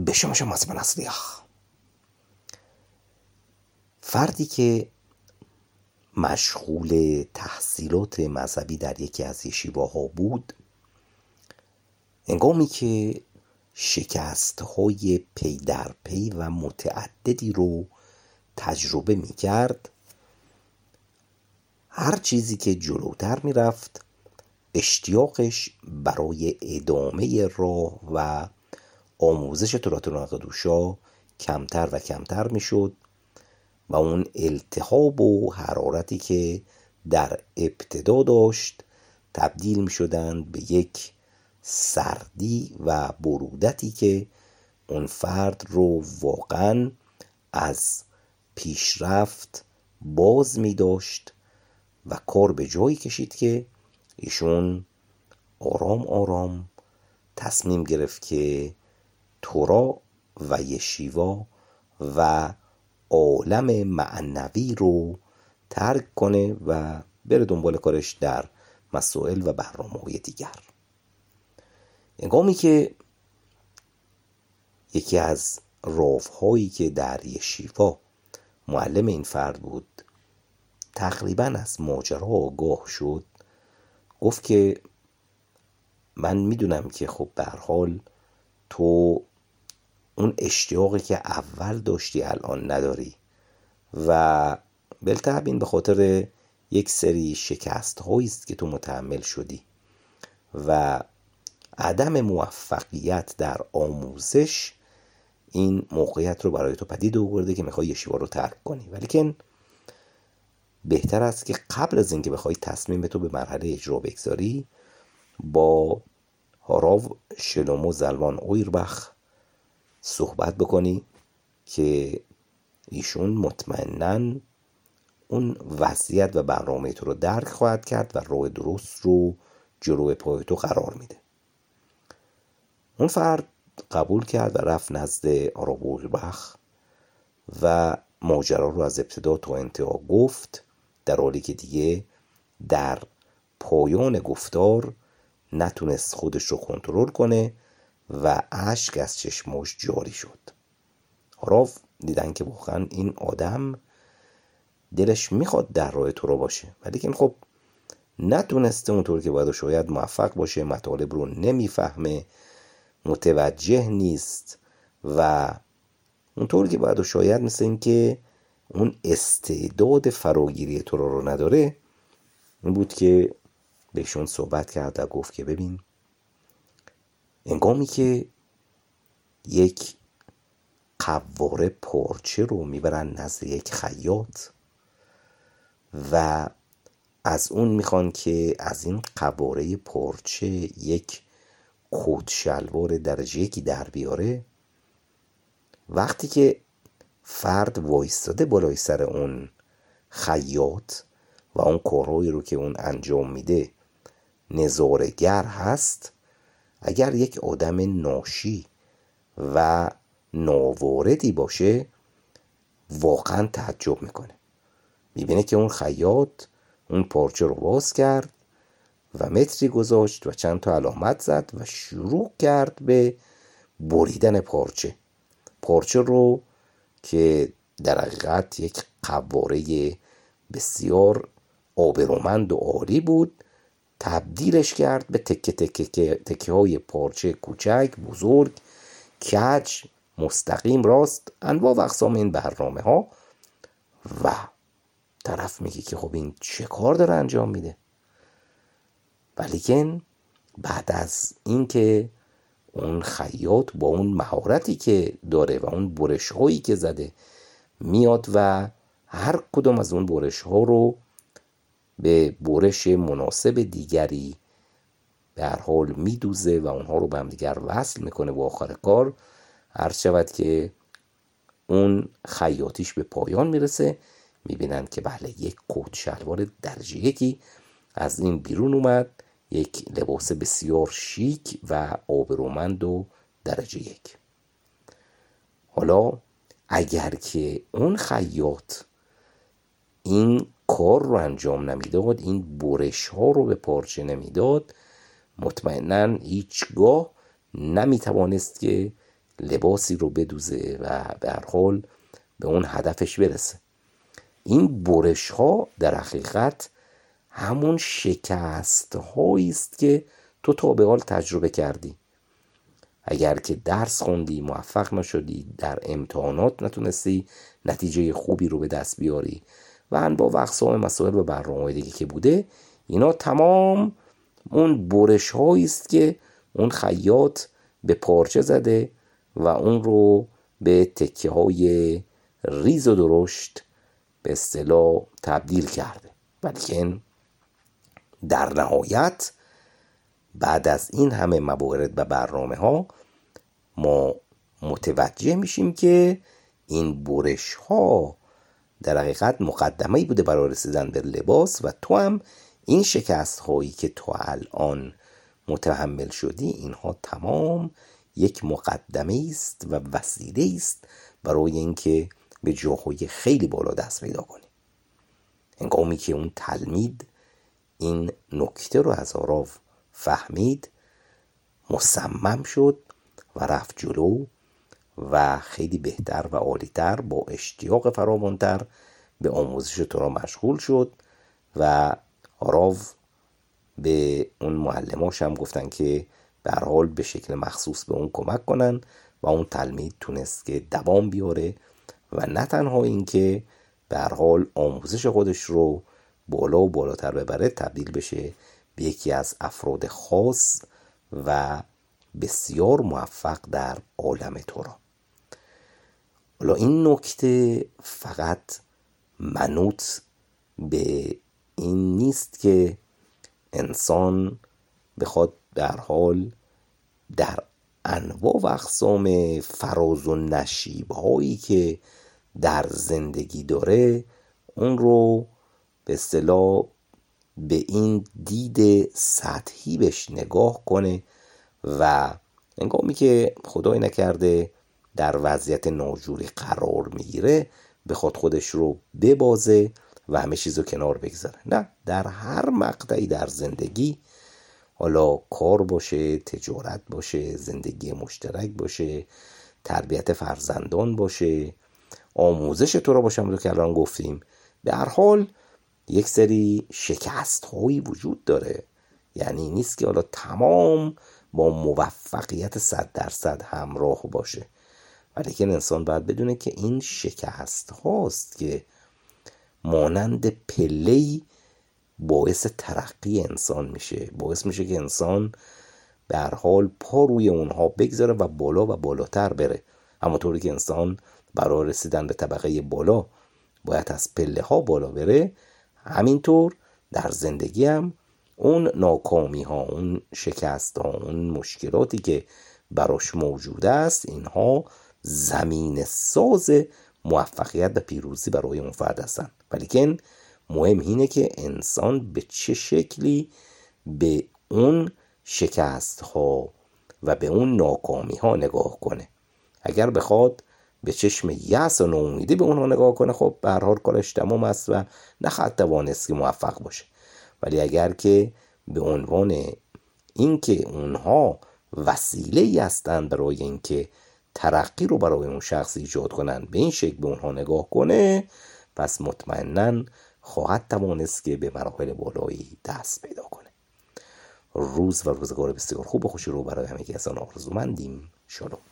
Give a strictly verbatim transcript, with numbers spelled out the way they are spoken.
בשم شما از منصلیخ. فردی که مشغول تحصیلات مذهبی در یکی از یشیواها بود، هنگامی که شکست های پی در پی و متعددی رو تجربه می کرد، هر چیزی که جلوتر می رفت اشتیاقش برای ادامه راه و آموزش تورات نقدوشا کمتر و کمتر می شد و اون التهاب و حرارتی که در ابتدا داشت تبدیل می شدند به یک سردی و برودتی که اون فرد رو واقعا از پیشرفت باز می داشت و کار به جایی کشید که ایشون آرام آرام تصمیم گرفت که تورا و یشیوا و عالم معنوی رو ترک کنه و بره دنبال کارش در مسائل و برنامه‌های دیگر. هنگامی که یکی از راوهایی که در یشیوا معلم این فرد بود تقریبا از ماجرا آگاه شد، گفت که من میدونم که خب به هر حال تو اون اشتیاقی که اول داشتی الان نداری و بالطبع این به خاطر یک سری شکست هایی است که تو متحمل شدی و عدم موفقیت در آموزش این موقعیت رو برای تو پدید آورده که میخوای یشیوا رو ترک کنی. ولیکن بهتر است که قبل از اینکه بخوای تصمیم تو به مرحله اجرا بگذاری با هاراو شلومو زلمان اویربخ صحبت بکنی که ایشون مطمئناً اون وضعیت و برنامه تو رو درک خواهد کرد و راه درست رو جلوی پای تو قرار میده. اون فرد قبول کرد و رفت نزد هاراو اویربخ و ماجرا رو از ابتدا تا انتها گفت، در حالی که دیگه در پایان گفتار نتونست خودش رو کنترل کنه و اشک از چشماش جاری شد. هاراو دیدن که واقعا این آدم دلش میخواد در راه تو رو باشه، ولی که خب نتونسته اونطور که باید و شاید موفق باشه، مطالب رو نمیفهمه، متوجه نیست و اونطور که باید و شاید مثل این که اون استعداد فراگیری تو رو نداره. این بود که بهشون صحبت کرد و گفت که ببین، هنگامی که یک قواره پارچه رو میبرن نزد یک خیاط و از اون میخوان که از این قواره پارچه یک کت شلوار درجه یکی در بیاره، وقتی که فرد وایستاده بالای سر اون خیاط و اون کارهایی رو که اون انجام میده نظاره‌گر هست، اگر یک آدم ناشی و ناواردی باشه واقعا تعجب میکنه. میبینه که اون خیاط اون پارچه رو باز کرد و متری گذاشت و چند تا علامت زد و شروع کرد به بریدن پارچه پارچه رو که در حقیقت یک قواره بسیار آبرومند و عالی بود، تبدیلش کرد به تکه تکه تکه های پارچه کوچک، بزرگ، کج، مستقیم، راست، انواع و اقسام این برنامه ها. و طرف میگه که خب این چه کار داره انجام میده؟ ولیکن بعد از این که اون خیاط با اون مهارتی که داره و اون برش هایی که زده میاد و هر کدوم از اون برش ها رو به برش مناسب دیگری به هر حال میدوزه و اونها رو به هم دیگر وصل میکنه و آخر کار هر شود که اون خیاطیش به پایان میرسه، میبینن که بله یک کت شلوار درجه یکی از این بیرون اومد، یک لباس بسیار شیک و آبرومند و درجه یک. حالا اگر که اون خیاط این کار رو انجام نمیداد، این برش ها رو به پارچه نمیداد، مطمئناً هیچگاه نمیتوانست که لباسی رو بدوزه و به هر حال به اون هدفش برسه. این برش ها در حقیقت همون شکست هایی است که تو تا به حال تجربه کردی. اگر که درس خوندی، موفق نشدی، در امتحانات نتونستی نتیجه خوبی رو به دست بیاری و انواع و اقسام مسائل و برنامه‌های دیگه که بوده، اینا تمام اون برش هایی است که اون خیاط به پارچه زده و اون رو به تکه های ریز و درشت به اصطلاح تبدیل کرده. ولیکن در نهایت بعد از این همه موارد و برنامه ها ما متوجه میشیم که این برش ها در حقیقت مقدمه‌ای بوده برای رسیدن به لباس و تو هم این شکست هایی که تو الان متحمل شدی، اینها تمام یک مقدمه است و وسیله است برای اینکه به جاهای خیلی بالا دست پیدا کنی. هنگامی که اون تلمید این نکته رو از آراو فهمید، مصمم شد و رفت جلو و خیلی بهتر و عالیتر با اشتیاق فراوانتر به آموزش تورا مشغول شد و آراو به اون معلماش هم گفتن که به هر حال به شکل مخصوص به اون کمک کنن و اون تلمید تونست که دوام بیاره و نه تنها این که به هر حال آموزش خودش رو بالا و بالاتر ببره، تبدیل بشه به یکی از افراد خاص و بسیار موفق در عالم تورا. حالا این نکته فقط منوط به این نیست که انسان بخواد در حال در انواع و اقسام فراز و نشیب هایی که در زندگی داره اون رو به اصطلاح به این دید سطحی بهش نگاه کنه و هنگامی که خدای نکرده در وضعیت ناجوری قرار میگیره بخواد خودش رو ببازه و همه چیزو کنار بگذاره. نه، در هر مقطعی در زندگی، حالا کار باشه، تجارت باشه، زندگی مشترک باشه، تربیت فرزندان باشه، آموزش تورا باشه، همونطور که الان گفتیم، به هر حال یک سری شکست هایی وجود داره. یعنی نیست که حالا تمام با موفقیت صد درصد همراه باشه، ولیکن انسان باید بدونه که این شکست هاست که مانند پله‌ای باعث ترقی انسان میشه، باعث میشه که انسان به هر حال پا روی اونها بگذاره و بالا و بالاتر بره. اما طوری که انسان برای رسیدن به طبقه بالا باید از پله ها بالا بره، همینطور در زندگی هم اون ناکامی ها، اون شکست ها، اون مشکلاتی که براش موجود است، اینها زمین ساز موفقیت و پیروزی برای اون فرد هستن. ولیکن مهم اینه که انسان به چه شکلی به اون شکست ها و به اون ناکامی ها نگاه کنه. اگر بخواد به چشم یأس و ناامیدی به اونها نگاه کنه، خب به هر حال کارش تمام است و نخواهد توانست که موفق باشه. ولی اگر که به عنوان اینکه اونها وسیله ای هستند برای اینکه ترقی رو برای اون شخص ایجاد کنن، به این شکل به اونها نگاه کنه، پس مطمئناً خواهد توانست که به مراحل بالایی دست پیدا کنه. روز و روزگار بسیار خوب و خوشی رو برای همگی از آن آرزومندیم. شالوم.